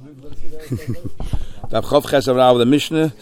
The Mishnah.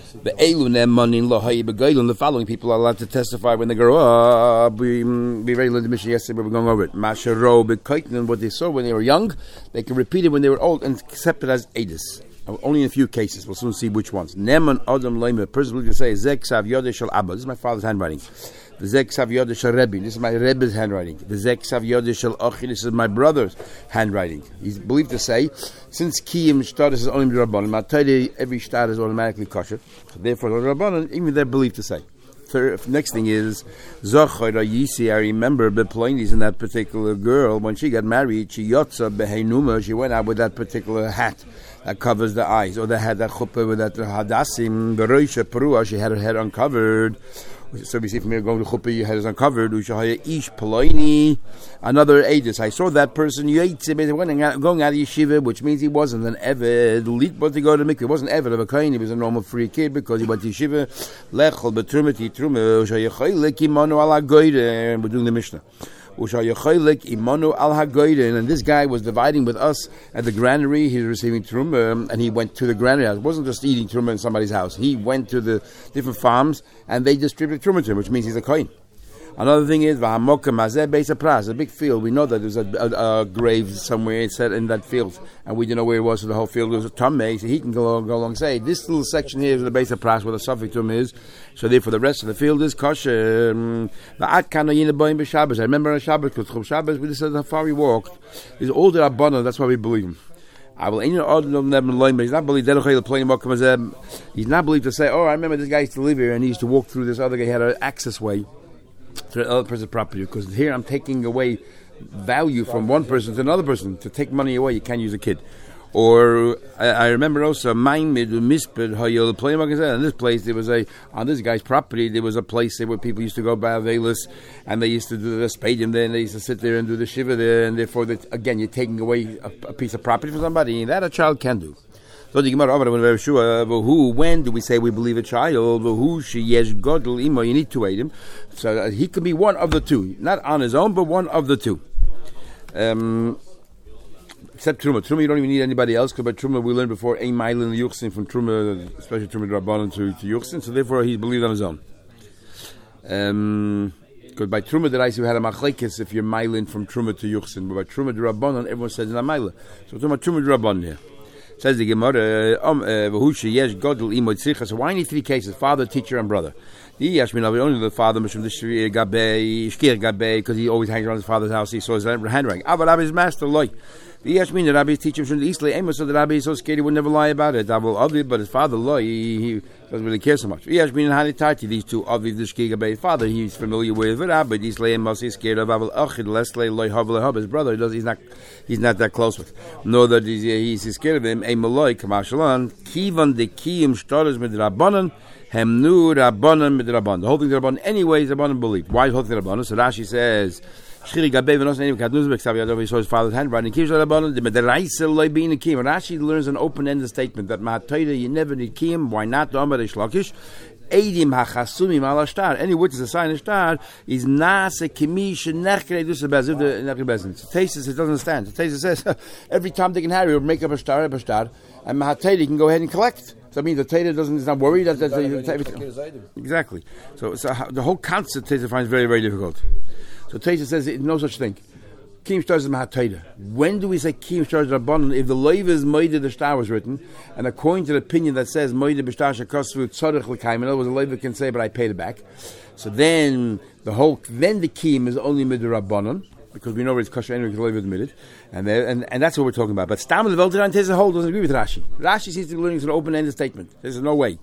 The following people are allowed to testify when they grow up. We read the Mishnah yesterday, but we're going over it. What they saw when they were young, they can repeat it when they were old and accept it as edus. Only in a few cases. We'll soon see which ones. Neman Adam Leime. A person will say, Zek Sav Yodeh Shel Abba. This is my father's handwriting. The Zek Sav Yodeh Shel Rebbe. This is my Rebbe's handwriting. The Zek Sav Yodeh Shel Achi. This is my brother's handwriting. He's believed to say, since Kiyim Shtar is only Rabbanon, Matayde, every Shtar is automatically kosher. So therefore, the Rabbanon, even they're believed to say. Next thing is, Zochar Yisi. I remember Beplainis in that particular girl, when she got married, she Yotza Beheinuma, she went out with that particular hat that covers the eyes, or they had that chuppah with that hadassim, beroisha perua, she had her head uncovered. So we see from here going to chuppah, your head is uncovered. Ushahaya ish paloini, another aegis. I saw that person going out of yeshiva, which means he wasn't an eved. Lit but to go to mikveh. He wasn't eved of a kain. He was a normal free kid because he went to yeshiva. Lechol betrumeti trume ushayachay lekimanu ala goyde. We're doing the Mishnah. And this guy was dividing with us at the granary. He was receiving truma, and he went to the granary house. It wasn't just eating truma in somebody's house. He went to the different farms, and they distributed truma to him, which means he's a kohen. Another thing is, a big field. We know that there's a grave somewhere set in that field, and we didn't know where it was, so the whole field was a tameh, so he can go along and say, this little section here is the base of pras where the suffix is, so therefore the rest of the field is kosher. I remember on Shabbos, because Shabbos, we just said how far he walked. He's older Rabbanan, that's why we believe him. I will. He's not believed. He's not believed to say, oh, I remember this guy used to live here and he used to walk through this other guy. He had an access way to the other person's property, because here I'm taking away value from one person to another person. To take money away, you can't use a kid. Or I remember also in this place there was on this guy's property there was a place where people used to go by Avelis, and they used to do the spadium there, and they used to sit there and do the shiva there, and therefore again you're taking away a piece of property from somebody, and that a child can do. So the Gemara when do we say we believe a child? Who she yesh godel imo? You need to aid him, so he could be one of the two, not on his own, but one of the two. Except Truma. Truma, you don't even need anybody else, because by Truma we learned before ein mailin yuchsin from Truma, especially Truma Rabbanan to yuchsin. So therefore he believed on his own. Because by Truma that I see we had a machlekes if you're mailin from Truma to yuchsin, but by Truma Rabbanan everyone says not mailin. So Truma Rabbanan here. Says the Gemara, so why need three cases? Father, teacher, and brother. Only the father, because he always hangs around his father's house. He saw his handwriting. But Rabbi's master, like. The Rabbi's teacher from the East, so the Rabbi is so scared he would never lie about it. But his father, he doesn't really care so much. These two, his father, he's familiar with it. But he's scared of his brother. He's not that close with. Nor that he's scared of him. The whole thing is Rabbanan. Anyways, Rabbanan believe. Why is the whole thing Rabbanan? So Rashi says, he saw his father's handwriting. Rashi learns an open-ended statement that you never need kiyum. Why not? Any witness a sign of star is nase kemish nechkei dus bezin the bezin. Tesis it doesn't stand. Tesis says every time they can Harry will make up a star, and Mahatayda can go ahead and collect. So I mean the Tater is not worried that exactly. So the whole concept Tater finds very, very difficult. So Tater says no such thing. Kiyum Shtar is Mahatayda. When do we say Kiyum Shtar is Rabbanan? If the Leiv is Moide the Shtar was written, and according to the opinion that says Moide B'Shtar Shekosvu Tzorech L'Kaim, in other words, the Leiv can say, but I paid it back. So then the Kiyum is only Mid Rabbanan, because we know it's kosher anyway, because the Leiv admitted, and that's what we're talking about. But Stam the Velteran Tez the whole doesn't agree with Rashi. Rashi seems to be learning an open-ended statement. There's no way.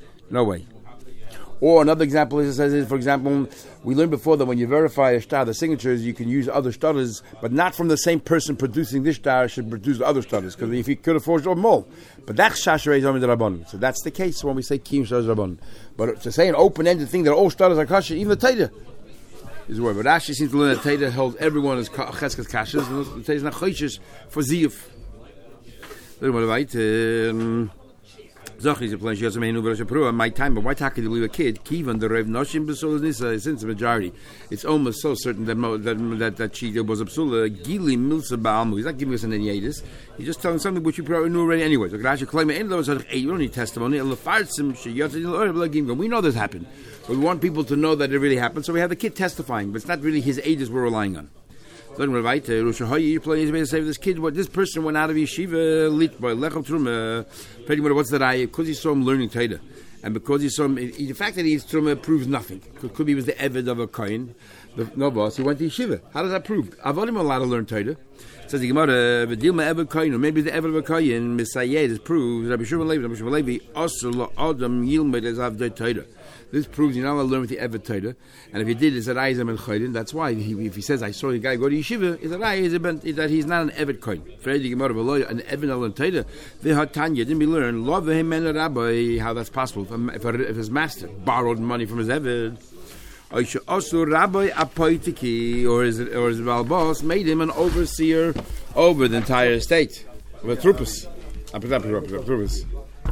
Or another example is, for example, we learned before that when you verify a shtar, the signatures, you can use other shtars, but not from the same person producing this shtar should produce the other shtars, because if he could have forged them all. But that's shasharei zomid rabbanon. So that's the case when we say kiyum shtar rabbanon. But to say an open-ended thing that all shtars are kosher, even the Tater is a word. But Rashi seems to learn that Tater holds everyone as cheskas kashas, and the Tater is not choishes for ziyuf. Zoch is a plan. She has a menu, but my time. But why take you leave a kid? Kivan the Rev Noshim Besul Nisa since the majority. It's almost so certain that she was a psula. Gili Milsa Baalmu. He's not giving us an Enyatis. He's just telling something which you probably knew already anyway. So Grash claim it. You don't need testimony. We know this happened, but we want people to know that it really happened. So we have the kid testifying, but it's not really his ages we're relying on. Then we're right. You're planning to say this kid. What this person went out of yeshiva, lit by lechem truma. Pretty much, what's that? Because he saw him learning Torah, and because he saw him, the fact that he's truma proves nothing. Could be he was the eved of a kohen, no boss. He went to yeshiva. How does that prove? Avodim allowed to learn Torah. Says the Gemara, "V'dilma eved kohen, or maybe the eved of a kohen misayed is proves Rabbi Shimon Levi, also adam yilmed as avdei Torah." This proves you're not allowed to learn with the Evet Torah. And if he did, it's that I is a Chayrin. That's why if he says, I saw the guy go to Yeshiva, it's that he's not an Evet Kohen. Fredi Gemara V'loy, an Evet Al Torah. V'hatanya, didn't we learn, love him and Rabbi, how that's possible. If his master borrowed money from his Evet, also Rabbi Apoitiki, or his Valbos, made him an overseer over the entire estate. With Trupas. Trupas.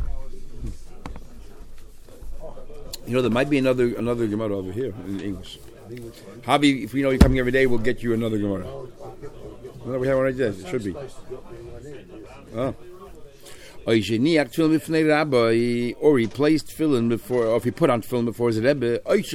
You know, there might be another Gemara over here in English. Habi, if we know you're coming every day, we'll get you another Gemara. No, we have one right there. It should be. Oh. Or he placed tefillin before, or if he put on tefillin before his Rebbe, or he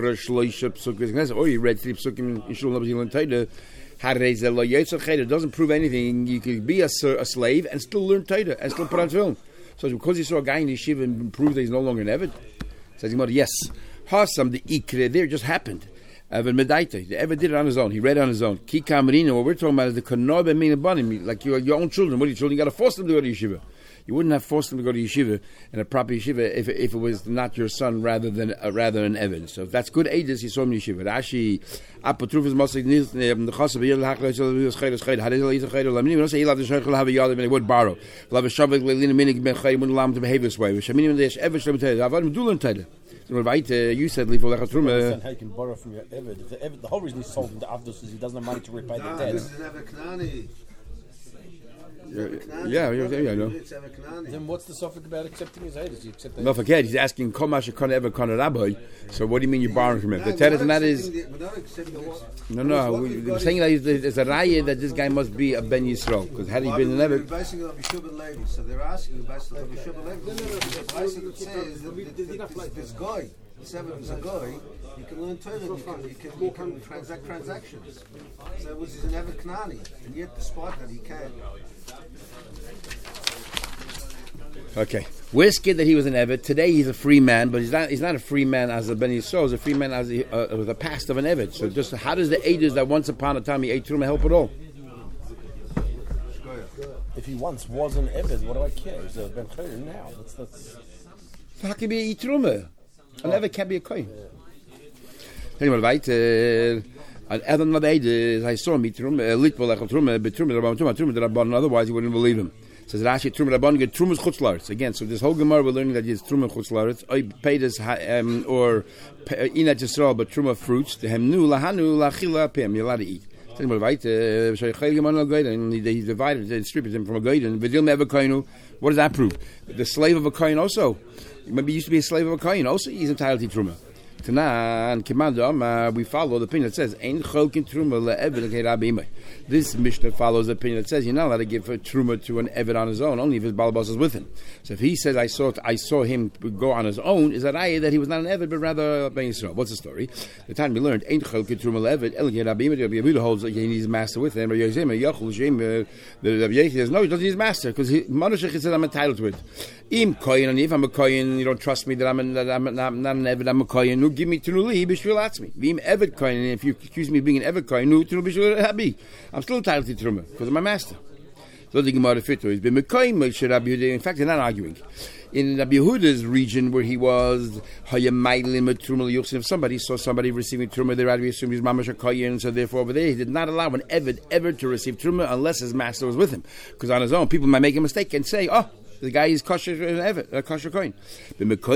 read 3 psukim in Shul Nabazil Torah. It doesn't prove anything. You could be a slave and still learn Torah and still put on tefillin. So because you saw a guy in yeshiva and proved that he's no longer an Eved, says the Gemara, yes. Hasam the ikre there just happened. Even Medaita, the Eved did it on his own. He read it on his own. Ki Kamarina, what we're talking about is the Kanob and Minabanim, like your own children. What are your children? You got to force them to go to yeshiva. You wouldn't have forced them to go to yeshiva in a proper yeshiva if it was not your son rather than an Eved. So if that's good ages, he saw him in yeshiva. Rashi, Apotrufus Mosik Nils, the Chasab Yel Hakla Chayr Chayr Hadil Chayr Lamini. We don't say he loved the Shaykhul have a yard and he would borrow. Love a Shavik Lelina Minik Ben Chayr wouldn't allow him to behave this way. Shaminim Desh Eved Shem Taylor. I've do learn Taylor. You said leave Lecha Truma. How you can borrow from your Eved. The whole reason he's sold into Avdus is he doesn't have money to repay the debt. Yeah, I know. Then what's the suffix about accepting his aid? Does he accept that? No, forget. He's asking, "Komash kana ever kana rabbi." So, what do you mean you're borrowing from him? The teretz and that is no. We're saying that there's a raya that this guy must be a Ben Yisrael because had he been an Eved. Basing it on Bishub Levi, so they're asking basically on Bishub Levi. Basically, it says that this guy, this Eved is a guy. You can learn Torah. You can transact transactions. So it was an Eved Knani, and yet despite that he can't. Okay, we're scared that he was an Eved. Today he's a free man, but he's not a free man as a Ben Yisrael. He's a free man as with the past of an Eved. So just how does the ages that once upon a time he ate Truma help at all? If he once was an Eved, what do I care? He's a Ben Chayr now. That's. How can he eat Truma? An Eved can't be a Kohen. Anyway, right. And Adam Nadaid, I saw him eat Truma, Litbol Echel Truma, but Truma the Rabban, otherwise he wouldn't believe him. Says Rashi Truma Rabban get Truma's Chutzlaritz. Again, so this whole Gemara we're learning that it's Truma Chutzlaritz. I paid us or Inat Yisrael, but Truma fruits. The Hemnu Lahanu Lachila Pim. You're allowed to eat. And he divided, they distributed him from a Goyd. And Vidil Meva Koinu. What does that prove? The slave of a Kohen also. Maybe he used to be a slave of a Kohen. Also, he's entitled to Truma. Tanan Kimandam, we follow the opinion that says Ein Cholkin Truma leEved Rabbi. This Mishnah follows the opinion that says you're not allowed to give a Truma to an Eved on his own, only if his Balabas is with him. So if he says I saw him go on his own, is that that he was not an Eved but rather Ben Yisrael? What's the story? The time we learned Ein Cholkin Truma leEved Rabbi Yehuda holds that he needs his master with him. The Rabbi Yehuda says no, he doesn't need his master because Manoshech said I'm entitled to it. Im Koyin, and if I'm a Koyin, you don't trust me that I'm not an Eved, I'm a Koyin. No, give me Tunuli Bishvil Atzmi. Vim Eved Koyin, and if you accuse me of being an Eved Koyin, no Tunuli Bishvil Habi. I'm still entitled to Truma because of my master. So the Gemara Fito is been Mekoyin Moshe Rabbi Yehuda. In fact, they're not arguing. In Rabbi Yehuda's region where he was, if somebody saw somebody receiving Truma, they rather assume he's Mamash Koyin, so therefore over there he did not allow an Eved ever to receive Truma unless his master was with him. Because on his own, people might make a mistake and say, oh, the guy is kosher Eved, kosher Kohen. In Rabbi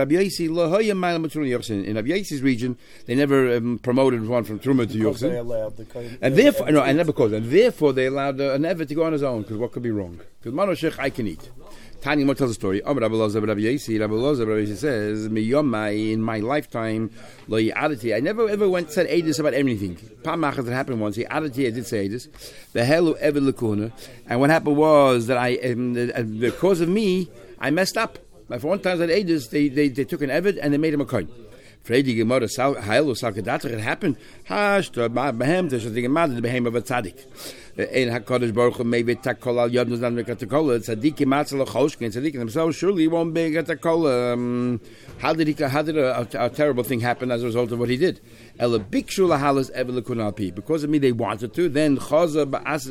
Yosef's region, they never promoted one from Truma to Yochsin. And therefore, and therefore they allowed an Eved to go on his own, because what could be wrong? Because Manoshech I can eat. Tanya Mo tells a story. Rabbi Elazar says, in my lifetime, I never ever said Eidus about anything. Pamachas that happened once. I did say Eidus. The helu ever lekuna. And what happened was that because of me, I messed up. Like for one time that Eidus, they took an Eved and they made him a coin. Fredi Gemara Hailu Salkadat, it happened. Hashta Bahem, there's a Gemara, the Behem of a Tzaddik. In HaKadosh Baruch Hu, maybe Takol al Yod Nuzan Mekatakola, Tzaddik Matzal Choshkin, Tzaddik themselves surely won't be Gatakola. How did a terrible thing happen as a result of what he did? Ela Bikshu Lahalas Evelekun Alpi. Because of me, they wanted to. Then Chaza,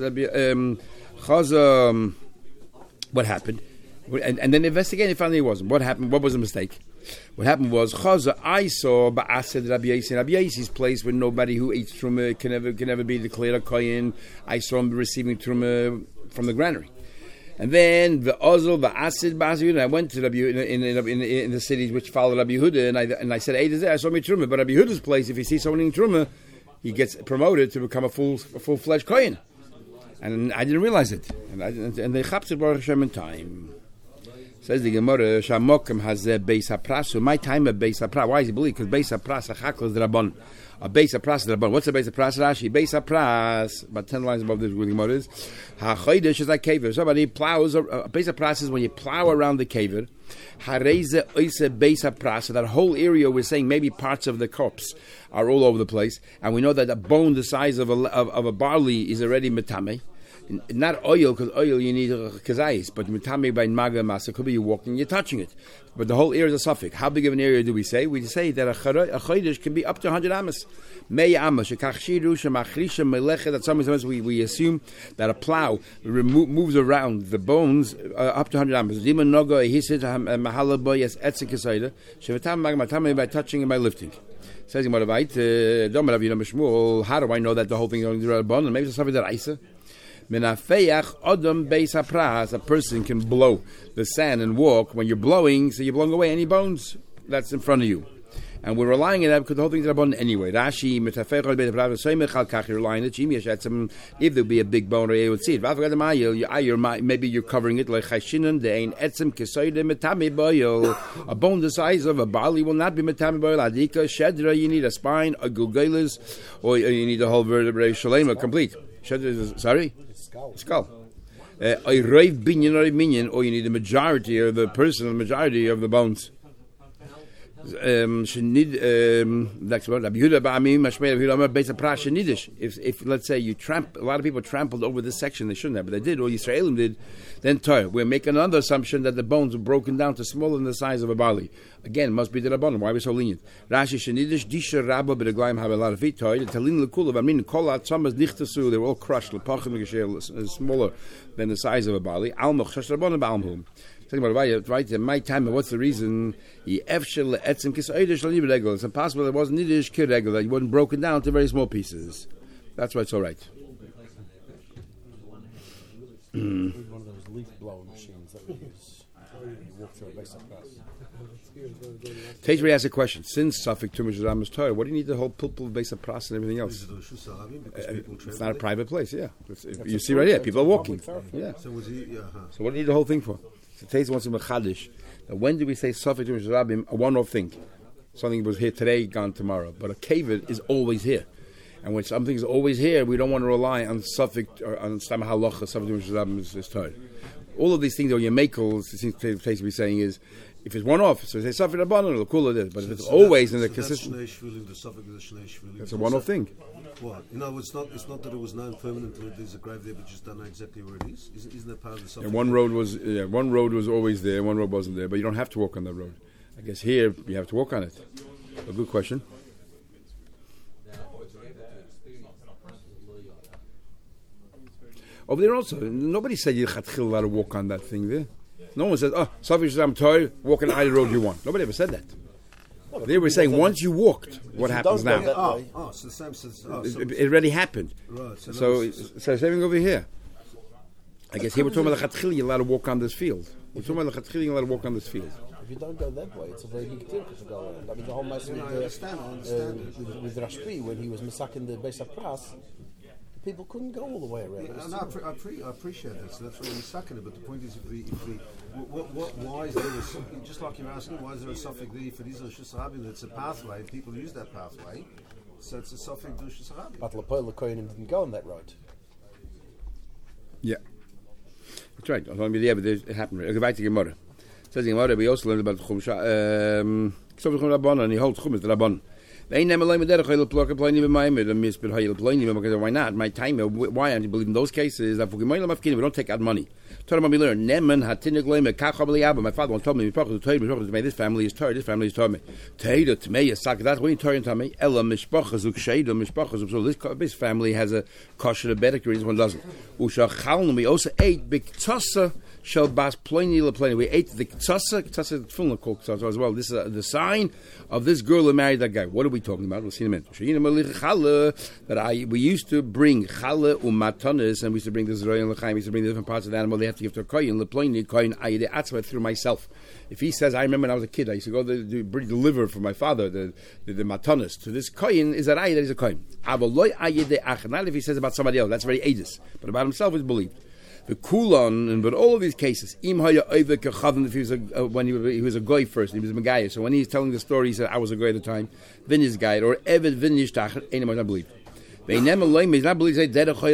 what happened? And then investigating, finally it wasn't. What happened? What was the mistake? What happened was Chaza. I saw Ba'ased Rabbi Yaisi's place where nobody who eats truma can ever be declared a kohen. I saw him receiving truma from the granary, and then the Ozil Ba'ased Ba'ased. I went to Rabbi in the cities which followed Rabbi Yehuda, and I said, "Hey, I saw me truma." But Rabbi Yehuda's place, if he sees someone eating truma, he gets promoted to become a full-fledged kohen, and I didn't realize it, and they chaped it Baruch Hashem in time. Says the Gemara, Shamokim has a Beis HaPras. My time at Beis HaPras. Why is he believe? Because Beis HaPras, Achakla is the Rabban. A Beis HaPras is the Rabban. What's a Beis HaPras? Rashi. Beis HaPras, about 10 lines above this, where the Gemara is. HaChodesh is like Kaver. Somebody plows, Beis HaPras is when you plow around the Kaver. Hareze Oise Beis HaPras. So that whole area, we're saying maybe parts of the corpse are all over the place. And we know that a bone the size of a barley is already metame. Not oil, because oil you need kazais, but mitame by maga masa could be you walking, you're touching it. But the whole area is a suffix. How big of an area do we say? We say that a chodesh can be up to 100 amas. May amas, that sometimes we assume that a plow moves around the bones up to 100 amas. By touching and by lifting. Says how do I know that the whole thing is going to be rabbanon? Maybe it's something that Isa. A person can blow the sand and walk. When you're blowing, so you're blowing away any bones that's in front of you. And we're relying on that because the whole thing's rabbanon anyway. Rashi, if there'd be a big bone, you would see it. Maybe you're covering it like a bone the size of a barley will not be metame boil. Adika shedra, you need a spine, a gugelas, or you need a whole vertebrae shalema complete. Sorry? Skull. Or you need the majority of the person, the majority of the bones. If let's say you a lot of people trampled over this section, they shouldn't have, but they did, or Yisraelim did, then we're making another assumption that the bones were broken down to smaller than the size of a barley. Again, must be the Rabbanon. Why are we so lenient? Rashi shenidish disha rabba b'reglaim have a lot of feet. Talin lekulav. I mean, kol atzamas nichtasu. They were all crushed. Lepachim smaller than the size of a barley. Almoch shash Rabbanon ba'almhum. Talking about right in my time, and what's the reason? It's impossible that it wasn't nidish kiregel, that it wasn't broken down to very small pieces. That's why it's all right. One of those leaf blowing machines that we use. You walk through a Beis HaPras. Tejri asks a question. Since Suffolk Tumish Ramos Torah, what do you need the whole pulpul of Beis HaPras and everything else? It's not a private place, yeah. You see right here, people are walking. Yeah. So what do you need the whole thing for? So Tejri wants to mechadish. When do we say Suffolk Tumish Rabim, a one-off thing? Something was here today, gone tomorrow. But a kavod is always here. And when something is always here, we don't want to rely on Suffolk or on Stam Halacha, Suffolk Tumish Rabim is Torah. All of these things, or your makels, it seems to be saying is, if it's one off, so they say Safed Rabbanon, it'll cool it is. But if it's always in the consistent, that's a one-off thing. What? You know, it's not that it was known permanently. There's a grave there, but you just don't know exactly where it is. Isn't that part of the Safed? And one road was always there, one road wasn't there. But you don't have to walk on that road. I guess here you have to walk on it. A good question. Over there also, nobody said you had to walk on that thing there. No one said, Safi Shazam Toy, walk on either road you want. Nobody ever said that. No, they were saying, once you walked, what happens now? So the same says... it already happened. Right. So saving over here. I guess here we're talking about the Chatchil, you're allowed to walk on this field. We're talking about the Chatchil, you're allowed to walk on this field. If you don't go that way, it's a very big deal to go around. I mean, the whole mess with Rashbi, when he was massacring the Beis HaPras, people couldn't go all the way around. Yeah, no, I appreciate that. So that's why we're stuck in it. But the point is, why is there just like you're asking, why is there a suffix there for these Shusarabi? It's a pathway. People use that pathway, so it's a suffix Shusarabi. But Lapoil Kohanim didn't go on that road. Yeah, that's right. But it happened. I'll go back to Gemara. It says in Gemara, we also learned about Chum Rabban, and he holds Chum as the Rabban. Why not? My time. Why aren't you believe in those cases? We don't take out money. My father once told me, this family is Torah, this family is Torah. That's when you Torah to me. So this family has a kosher better this one doesn't. We also ate big tassa. We ate the ktasa called ktasa as well. This is the sign of this girl who married that guy. What are we talking about? We'll see in a minute. We used to bring challah umatanis, and we used to bring the zroy and l'chaim. We used to bring the different parts of the animal. They have to give to a kohen. Leploni kohen ayide atzma through myself. If he says, I remember when I was a kid, I used to go to bring the liver for my father, the matanis to this kohen. Is that ayide? That is a kohen. Avaloi ayide ach. Not if he says about somebody else. That's very edis. But about himself is believed. The kulon, but all of these cases, if he was when he was a goy first, he was a megayah. So when he's telling the story, he said, I was a goy at the time, vinish guy, or eved vinish tachar, anyone not believe. He's not believed to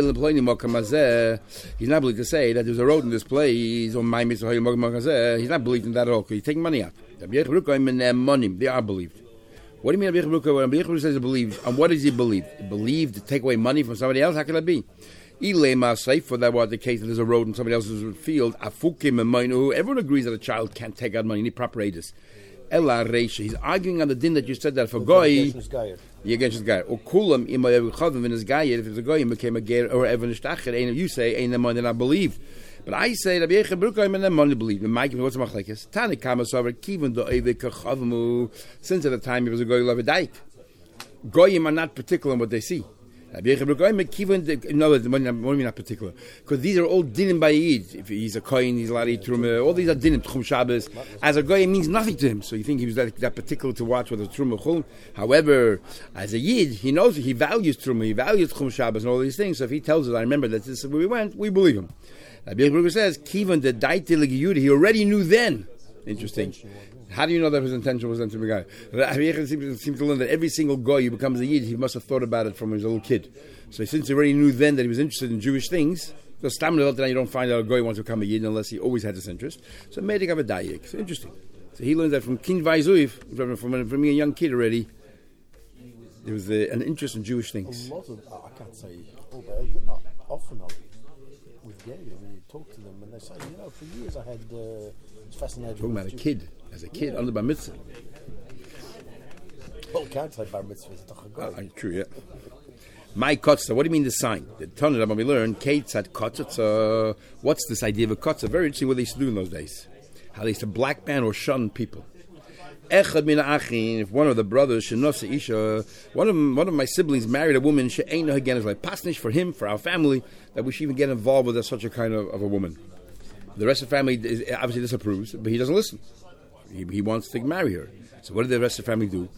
say, he's not believed to say that there's a road in this place, or my mitzvah, he's not believed in that at all, because he's taking money out. They are believed. What do you mean, when Abiyach says he believed, and what does he believe? He believed to take away money from somebody else? How could that be? For that was the case that there's a road in somebody else's field. Everyone agrees that a child can't take out money. You need proper aidis. He's arguing on the din that you said that for goy. You're against his guy. Or kulam in his guy. If it's a goy, became a ger or evan shtachir. You say ain't the money that I believe. But I say that Yechid Brukayim and the money believe. What's the machlekes? Tani kama sover kiven do eve kachavmu. Since at the time he was a goy levedaik. Goyim are not particular in what they see. No, what do you mean not particular? Because these are all dinim by Yid. If he's a kohen, he's allowed to eat truma. All these are dinim. Tchum Shabbos. As a goy, it means nothing to him. So you think he was that particular to watch with the truma chum. However, as a Yid, he knows he values truma, he values Tchum Shabbos and all these things. So if he tells us, I remember that this is where we went, we believe him. Rabbi Yehuda says, Kivan the daiti l'giyud. He already knew then. Interesting. How do you know that his intention was then to be a guy? Rabbi Yehuda seems to learn that every single goy who becomes a Yid, he must have thought about it from when he was a little kid. So since he already knew then that he was interested in Jewish things, so stamina you don't find out a goy wants to become a Yid unless he always had this interest. So Medik have a dayik. So interesting. So he learned that from King Vaizuiv, from being a young kid already. There was an interest in Jewish things. A lot of, I can't say, often with Gary, when you talk to them, and they say, for years I had fascinated. Talking about a kid, as a kid, under bar mitzvah. Well, can't say bar mitzvah is a goy. True, yeah. My kotzah, what do you mean the sign? The Tanna when we learn, Kate said kotzah. What's this idea of a kotzah? Very interesting what they used to do in those days. How they used to black ban or shun people. Echad min achin, if one of the brothers, Shenosa Isha, one of my siblings married a woman, She'eina again is like pasnish for him, for our family, that we should even get involved with such a kind of a woman. The rest of the family obviously disapproves, but he doesn't listen. He wants to marry her. So what did the rest of the family do?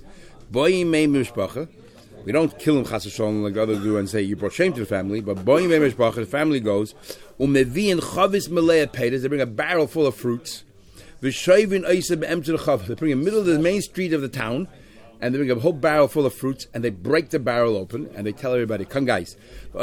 We don't kill him chas v'shalom like others do and say you brought shame to the family, but the family goes, they bring a barrel full of fruits. They bring a middle of the main street of the town, and they bring a whole barrel full of fruits, and they break the barrel open, and they tell everybody, come guys,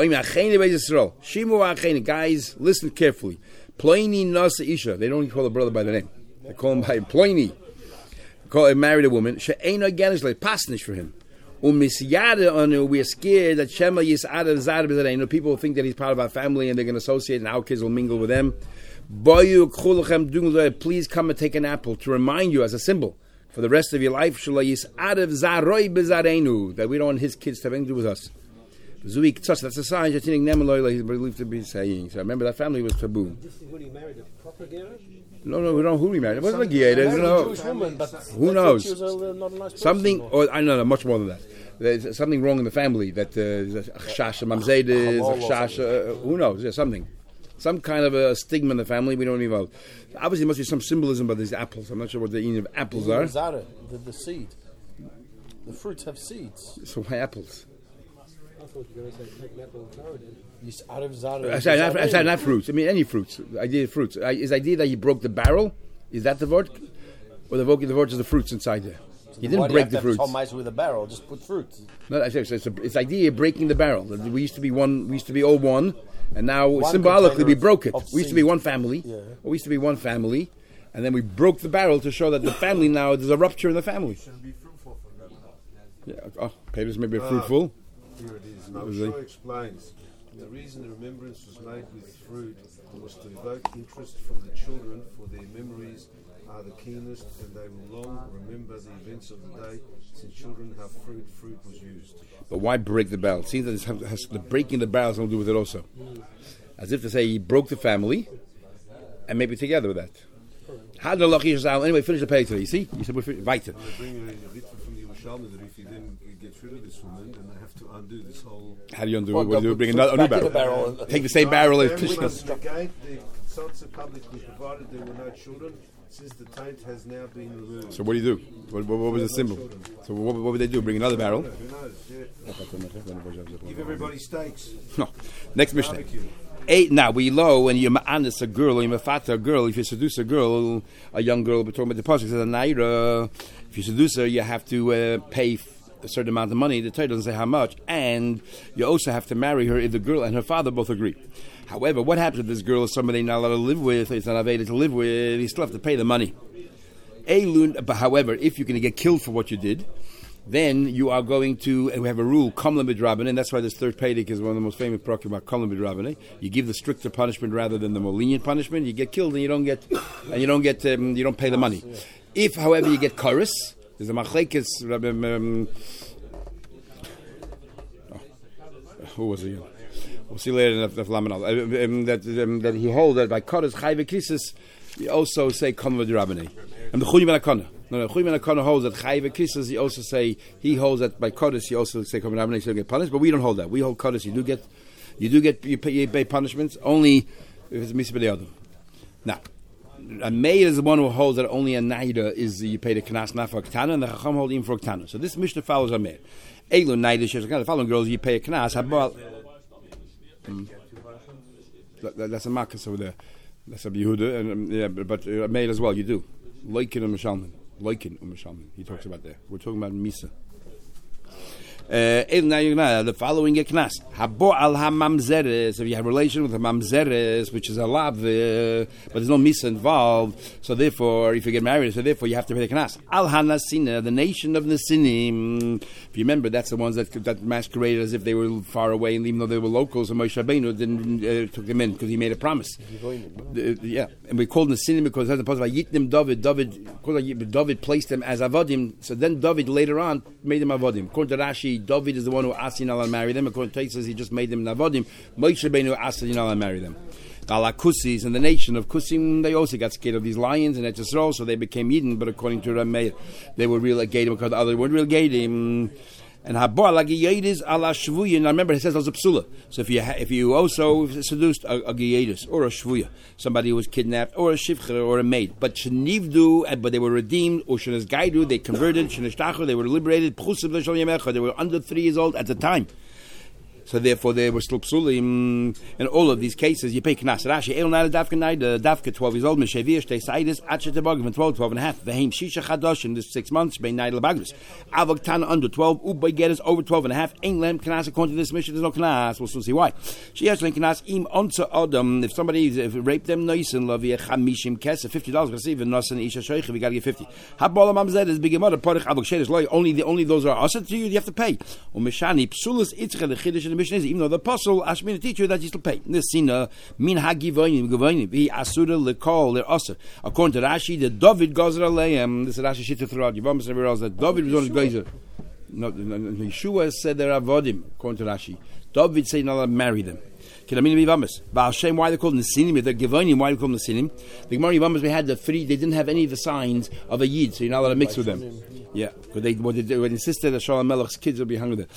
guys, listen carefully. Ploini nasa isha. They don't call the brother by the name. They call him by Ploini. Married a woman. She'eina again is like pasnish for him. We are scared that Shema Yis'ad Zad. People think that he's part of our family and they're going to associate and our kids will mingle with them. Please come and take an apple to remind you as a symbol for the rest of your life that we don't want his kids to have anything to do with us. That's a sign that he's believed to be saying. So remember that family was taboo. This is when he married a proper girl? No, we don't know who he married. It wasn't a Jewish woman, but who knows? She was not a nice something, person, or I know much more than that. There's something wrong in the family that Shasha Mamzedis, Shasha, who knows? Yeah, something, some kind of a stigma in the family. We don't even know. Obviously, there must be some symbolism about these apples. I'm not sure what the meaning of apples are. The seed, the fruits have seeds. So why apples? thought you were going to say take an apple and throw it in. I said not fruits. I mean any fruits. Idea of fruits. Is the idea that he broke the barrel? Is that the word? Or the word is the fruits inside there? He didn't break the fruits. Mice with a barrel, just put fruit. No, I said it's the idea of breaking the barrel. We used to be all one, and now One symbolically we broke it. of We used to be one family. Yeah. We used to be one family, and then we broke the barrel to show that the family now there's a rupture in the family. Yeah. Oh, Peter's maybe fruitful. Here it is. Moshe explains the reason the remembrance was made with fruit was to evoke interest from the children, for their memories are the keenest, and they will long remember the events of the day. Since children have fruit was used. But why break the barrel? It seems that the breaking the barrel has something to do with it also, as if to say he broke the family, and maybe together with that. How the lucky anyway? Finish the page today. You see? You said we're weiter. They bring a ritva from the Yerushalmi that if he then gets rid of this woman, then they have to undo this whole. How do you undo it? What do you bring a new barrel? Take the same barrel as Krishna. The gate, the Tzatza publicly provided there were no children, since the taint has now been removed. So what do you do? What was the symbol? So what would they do? Bring another barrel? Who knows? Yeah. Give everybody steaks. No. Next Mishnah. Barbecue. Now we when you ma'anis a girl or you mafata a girl, if you seduce a girl, a young girl, but talking about the pasuk says a naira. If you seduce her, you have to pay a certain amount of money. The Torah doesn't say how much, and you also have to marry her if the girl and her father both agree. However, what happens if this girl is somebody not allowed to live with? It's not available to live with. You still have to pay the money. But however, if you're going to get killed for what you did, then you are going to, and we have a rule, Kamla Midrabane, and that's why this third Pedic is one of the most famous prokim about Kamla Midrabane. You give the stricter punishment rather than the more lenient punishment. You get killed and you don't pay the money. If, however, you get chorus, there's a machlekes. Who was he? We'll see later in the Lamanal that he holds that by chorus chayve krisis, you also say Kamla Midrabane. And the Chuyim and Akana. No, Chuyim and Akana holds that Chayiv Kisses, he holds that by Kodesh, you also say Kamla Midrabane, you don't get punished, but we don't hold that. We hold Kodesh, you pay punishments, only if it's Misa B'De'odom. Now, a Meir is the one who holds that only a Naida is you pay the Knas, not for a Ktana, and the Chacham hold even for a Ktana. So this Mishnah follows a Meir. Eilu Naida, the following girls, you pay a Knas, that's a Makas over there. That's a Yehuda, and but a Meir as well, you do. Loikin Mishalman. He talks about that. We're talking about Misa. The following Knas. Habo al hamamzeres. If you have a relation with a mamzeres, which is a lav, but there's no Misa involved, so therefore, if you get married, you have to pay the Knas. Al hanasina, the nation of Nasinim. If you remember, that's the ones that masqueraded as if they were far away, and even though they were locals, and Moshe Rabbeinu didn't took them in because he made a promise. Yeah, and we called Nasinim because that's the part of Yitnim David placed them as avodim. So then David later on made them avodim. According to Rashi, David is the one who asked Yinal to marry them. According to Tais says he just made them navodim. Moshe Rabbeinu asked Yinal to marry them. Kusis and the nation of Kusim, they also got scared of these lions and Etzisrael, so they became Yidden. But according to Rameir, they were real Gadim because the other weren't real Gadim. And Habo ala Giyedis ala Shvuya. Now remember, it says those a psula. So if you also seduced a Giyedis or a Shvuya, somebody who was kidnapped, or a Shivcha or a maid, but Shenivdu, but they were redeemed, or Shenes Gaidu, they converted, Sheneshtachu, they were liberated, they were under 3 years old at the time. So therefore, they were still psulim. In all of these cases, you pay knas. Rashi, el nada dafka naida, dafka 12 years old, meshavir shtei saidis, achet tebagim, 12 and a half. V'heim shisha chadosh in this 6 months, bein naida lebagris. Avok tana under 12, ubay getters over 12 and a half. Ein lem knas, according to this mission, there's no knas. We'll soon see why. She has like knas im onza adam. If somebody raped them, noisin lavia chamishim kesa, $50. Receive a nosan isha shoyche, we gotta get 50. Habola mamzed is big mother parich avok shedes loy. Only those are also to you. You have to pay. Umeshani psulas itzcha the chiddush. The mission is even though the apostle asked me to teach you that you still pay. This sina min hagivonim be asura lekol they're usher. According to Rashi, the David gozer aleim. This is Rashi shit throughout. You've almost everywhere else that David was on his geyser. No, Yeshua said they're avodim. According to Rashi, David said not to marry them. Why they called Nesinim? If they're Givonim, why they call them Nesinim? The Gemara Yavamas, we had the 3, they didn't have any of the signs of a Yid, so you're not allowed to mix with them. Yeah, because they insisted that Shalom Melech's kids will be hungry there.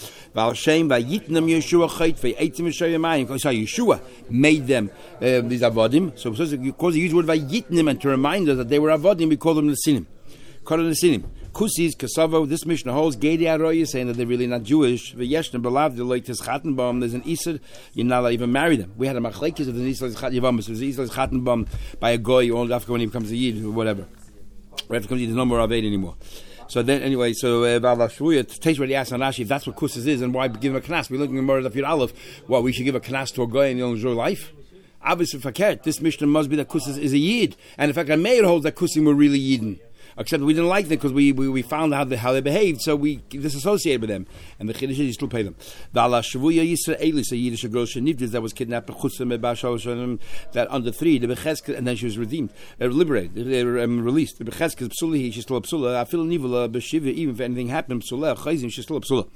Yeshua made them these Avodim, so because he used the word Vayitnim and to remind us that they were Avodim, we call them Nesinim. Kusis Kasavo. This Mishnah holds Gedi Aroya, saying that they're really not Jewish. V'yeshna belav like this Chatenbaum. There's an Isser. You're not allowed to even marry them. We had a machlekes of the Isser Chatenbaum. There's Isser Chatenbaum by a goy only after when he becomes a yid or whatever. Right after there's no more Aved anymore. So then, anyway, so Teish already asked on Rashi if that's what Kusis is and why give him a knas. We're looking at Murad Afir Aleph. Well, we should give a knas to a guy and he'll enjoy life. Obviously, fakert. This Mishnah must be that Kusis is a yid, and in fact, our mayor holds that Kusim were really yidden. Except we didn't like them because we found how they behaved, so we disassociated with them. And the Chiddush is you still pay them. V'ala Shavuya Yisraelis, a Yiddish girl Shenivdis that was kidnapped that under 3, the Becheskel, and then she was redeemed, liberated, released. The Becheskel Psula, she's still a Psula. Afil Nivula Beshiva, even if anything happened, Psula Chayzim, she's still a Psula.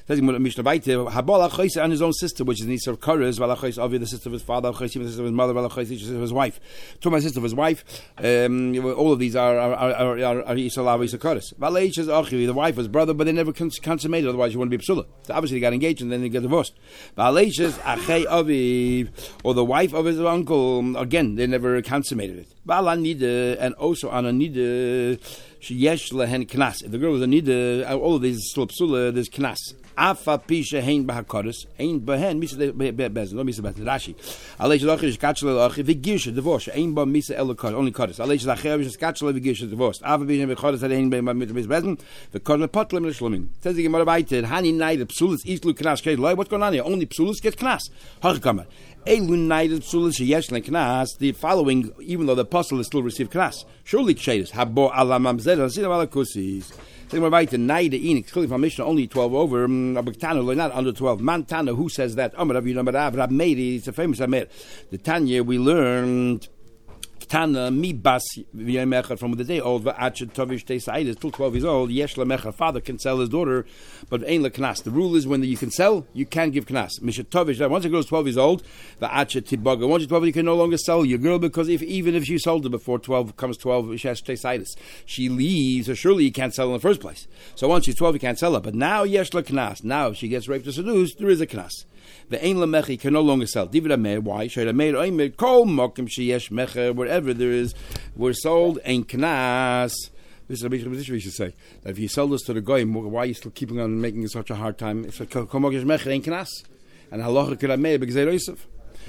Habal Achayse on his own sister, which is the niece of Kares, Valachayse Avi, the sister of his father, Achayse, the sister of his mother, Valachayse, the sister of his wife. To my sister of his wife, all of these are Yisalav Yisakaris. Valeish is Achi, the wife was brother, but they never consummated, otherwise you wouldn't be Psula. So obviously they got engaged and then they get divorced. Valeish is Achay Avi, or the wife of his uncle, again, they never consummated it. Vala Nida, and also on a Nida, Sheyesh Lehen Knas. If the girl was a Nida, all of these still Psula, there's Knas. Afa pisha hein bahakoris ein behen misa bezin no misa bezin Rashi alej lachish katchel lach vigish divorce ein ba misa elokar only koris alej lachish katchel vigish divorce afa bishen bechoris ein ba misa bezin the korn potlim shlumin says he more baited hani night psulis islu knas kay what's going on here only psulis get knas hachkamer Elun night psulis yesh len knas the following even though the apostle is still received knas surely kshayis habo ala mamzer sin ala kusis. We're right to night the clearly from Mishnah only 12 over. Not under 12. Mantana, who says that? Rab Meiri, it's a famous Amir. The Tanya we learned. Tana mi bas v'yemechad from the day old v'achet tovish teisaides till 12 years old. Yesh lemechad father can sell his daughter, but ain't leknas. The rule is when you can sell, you can't give knas. Mishat tovish. Once a girl is 12 years old, v'achet tibaga. Once you're 12, you can no longer sell your girl because even if she sold her before 12 comes 12, she has teisaides. She leaves, so surely you can't sell her in the first place. So once she's 12, you can't sell her. But now yesh leknas. Now if she gets raped or seduced, there is a knas. The ein lamechi can no longer sell. Divid ameir. Why? Should ameir oimer kol mokim sheyesh mecher. Wherever there is, we're sold ein knas. This is a big position we should say. That if you sell this to the guy, why are you still keeping on making such a hard time? It's like kol mokim mecher ein knas. And halacha could ameir because they Yosef.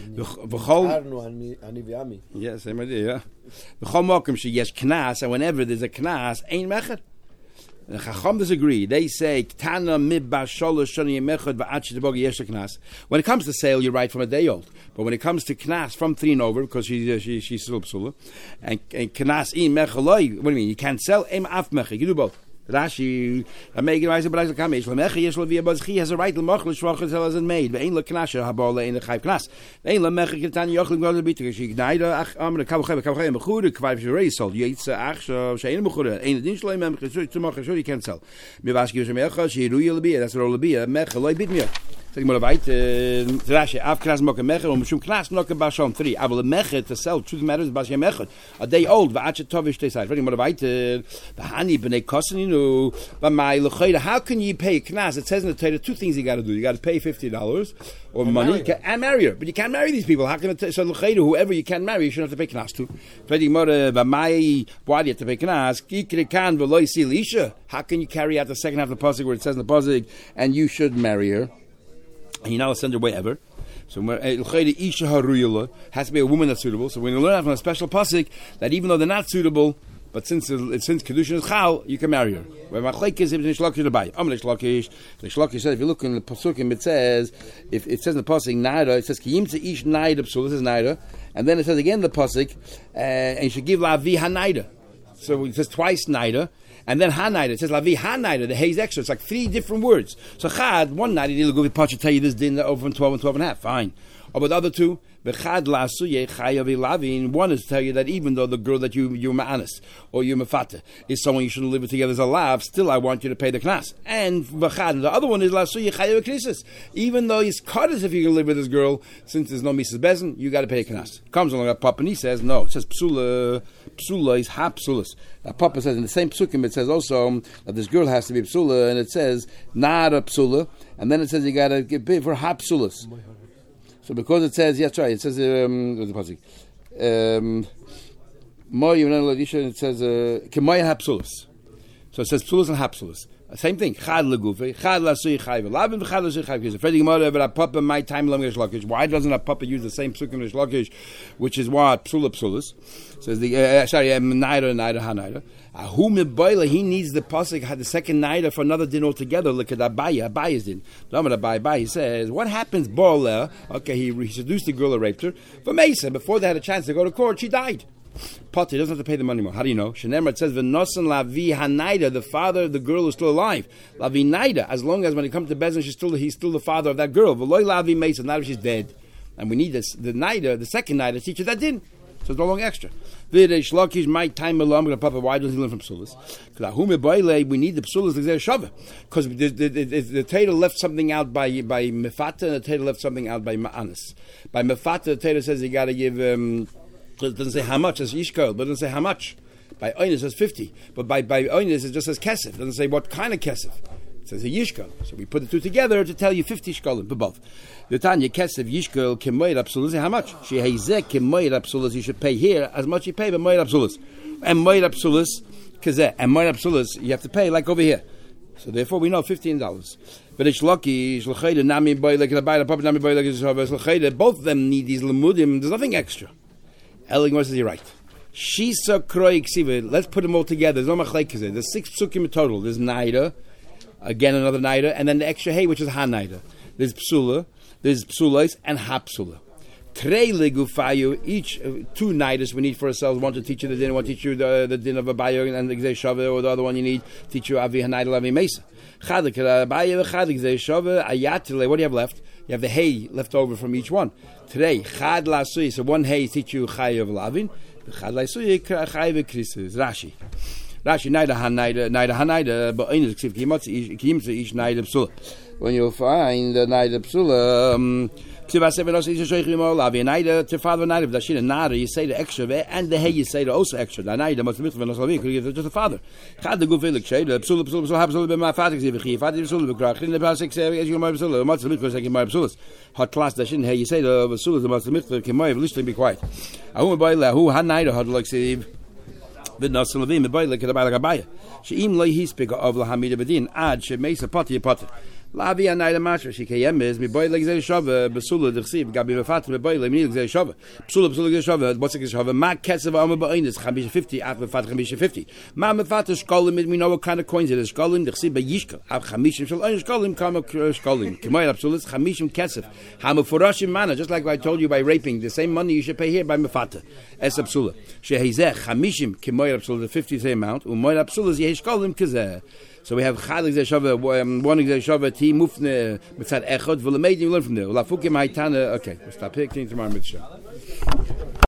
Yes, same idea. Yeah. The chol mokim sheyesh knas, and whenever there's a knas, ein mecher. The Chacham disagree. They say Tana mibba sholosh shani yemechad va'achit bogi yesh knas. When it comes to sale, you're right from a day old. But when it comes to knas from 3 and over, because she's still psula, and knas in mechaloi, what do you mean? You can't sell em af mechad. You can do both. Rashi, he has a right to machlish shvachas as it made. Ve'ein leknasha habola in the chayv knas. Ve'ein lemecha ketan yochlim go to bitter. She gnaida ach amre kavchay mechura kvav shrei sold. Yitza ach shein mechura. Ein din shlei mem chesur to mach sure you can't sell. Mivash gives mecha she ruye lebia. That's what lebia mecha loy bit mir. Zeg maar weit Rashi af knas moke mecha um shum knas moke bashom 3. Aber mecha to sell truth matters bas ye mecha. A day old va'achet tovish they say. Very more weit the hani bnei kosen how can you pay knas? It says in the Torah 2 things you got to do. You got to pay $50 or money and marry her, but you can't marry these people. How can it? So whoever you can marry, you shouldn't have to pay knas to. Why do you have to pay knas? How can you carry out the second half of the pasuk where it says in the pasuk and you should marry her and you're not send her wherever? So isha haruyala has to be a woman that's suitable. So when you learn from a special pasuk that even though they're not suitable, but since kedushin is chal, you can marry her. Where machlek is if nishlakish to buy. Nishlakish says if you look in the pasukim, it says if it says in the pasuk naira, it says kiyim to ish naira. So this is naira, and then it says again in the pasuk, and you should give lavi hanaida. So it says twice naira. And then hanaida, it says lavi hanaida, the hay's extra. It's like 3 different words. So chad, one night he'll go with Pacha tell you this din over from 12 and 12 and a half. Fine. Or with the other 2, one is to tell you that even though the girl that you're ma'anis or you're mafata is someone you shouldn't live with together as a lav, still I want you to pay the knas. And the other one is even though he's kaddish if you can live with this girl, since there's no Mrs. Bezin, you got to pay a knas. Comes along a papa and he says no. It says psula is ha psulas. That papa says in the same psukim it says also that this girl has to be psula, and it says not a psula, and then it says you got to give bid for ha psulas. So because it says, yes, right, it says, it says, Kemaya Hapsulis. So it says psulas and hapsulas. Same thing. Chad legufe, chad lasui chayv lavin, chad lasui chayv kisef. Freddy Gemara, but a papa my time lam Reish Lakish. Why doesn't a papa use the same psukim Reish Lakish, which is what psulas? Says the naira hanaira. Who meboila? He needs the pasuk had the second naira for another din altogether. Look at Abaya's din. Abai. He says, what happens? Bola. Okay, he seduced the girl or raped her. For Mesa, before they had a chance to go to court, she died. Potter doesn't have to pay the money more. How do you know? Shenemar, it says v'nosan lavi hanaida, the father of the girl is still alive. Lavi naida, as long as when he comes to Bezin, he's still the father of that girl. V'loy lavi mesa, not if she's dead. And we need this, the naida, the second naida, teaches that din. So it's no longer extra. V'reish Lakish, my time alone, Papa, why doesn't he learn from psulas? Because we need the psulas to shava. Because the Torah left something out by mefata, and the Torah left something out by ma'anis. By mefata, the Torah says you got to give. It doesn't say how much, it's Yishkol, but it doesn't say how much. By Oinus, it says 50. But by Oinus, it just says Kesef. It doesn't say what kind of Kesef. It says a Yishkol. So we put the two together to tell you 50 Shkolim for both. The Tanya Kesef, Yishkol, Kemoid Absolus, how much? Shehezek, Kemoid Absolus, you should pay here as much you pay by Moed Absolus. And Moed Absolus, Kazeh. And Moed Absolus, you have to pay like over here. So therefore we know $15. But it's lucky, both of them need these Lemudim, there's nothing extra. Eligmar says you're right. Shisa Kroi Ksiva. Let's put them all together. There's no machlekes. There's 6 psukim in total. There's Naida, again another Naida, and then the extra hay, which is Hanaida. There's Psula, there's Psulais, and Hapsula. Trei legufayu. Each 2 Naidas we need for ourselves. One to teach you the din, one to teach you the din of a bayo, and the Gzei Shava, or the other one you need teach you Avi Hanaida Avi Mesa. Chadik bayo, Chadik Gzei Shava. Ayatile. What do you have left? You have the hay left over from each one. Today, Chad Lasui, so one hay teach you Chayav Lavin, the Chad Lasui, Chayav Krisis, Rashi, Naida Hanaida, but in the Kimotzi, each Naida Psula. When you find the Naida Psula, to father Naida, Dashina Nada, you say the extra, and the hay you say the also extra. The Naida must be just the father. Chad the Gufilik shade, Psula, Psula, be my father, Father Psula, Krach, in the Pasik, as you might Psula, much because I can my Psulas. Hot class that shouldn't you say the Psula, the Muslim, can my listen be quiet. I won't buy who Hanaida had like say, but not some of them, buy like a Balagabaya. She im lay he speak of the Hamida Bedin, add she makes a potty. Lavi Anaida Matra, she came is me boy like they shove, Basula, the Sib, Gabi Fat, me boy like me they shove. Psula, shove, what's it shove? Ma Ketsav Amabainus, Hamish 50, after Fat Hamish 50. Mamma Fata Skolim, we know what kind of coins it is. Skolim, the Sib, Yishka, Ab Hamishim, shall own Skolim, come up Skolim. Kemoy Absolus, Hamishim Ketsav. Hamu Forashim Mana, just like I told you by raping, the same money you should pay here by Mefata. Es Absola. Shehizeh, Hamishim, Kemoy Absolus, the 50 same amount, Umoy Absolus, Yesh Skolim, Kazeh. So we have Chad Shava, one Shava, T Mufne, Mitzad Echot, Vulamed, you learn from there. Lafukim Haitana. Okay, we'll stop here. Tomorrow, Mitzvah.